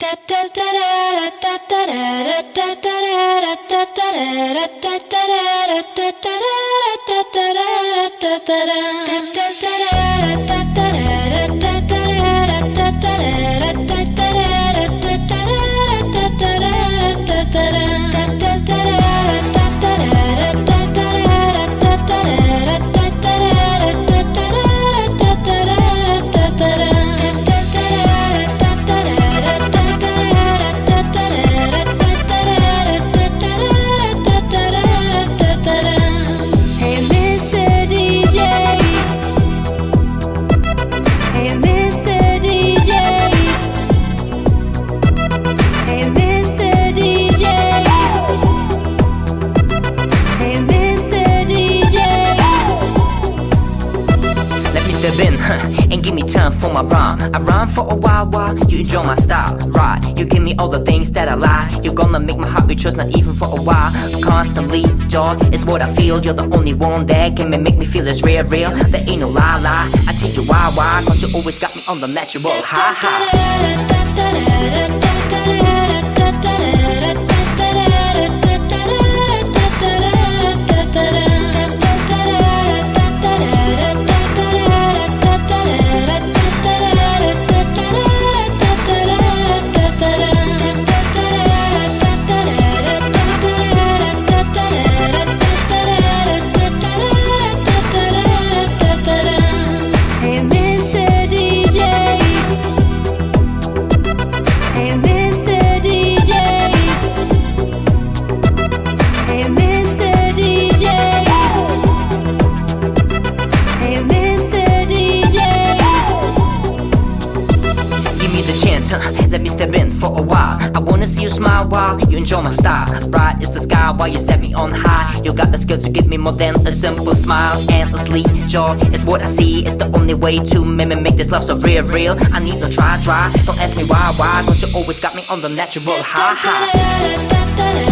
Step in, and give me time for my rhyme. I rhyme for a while you enjoy my style, right? You give me all the things that I like. You're gonna make my heart rejoice, not even for a while. Constantly, joy is what I feel. You're the only one that can make me feel it's real. There ain't no lie. I take you why, cause you always got me on the natural high. Let me step in for a while. I wanna see you smile while you enjoy my style. Bright is the sky while you set me on high. You got the skill to give me more than a simple smile. Endlessly, joy is what I see. It's the only way to make this love so real. I need no try. Don't ask me why, cause you always got me on the natural high.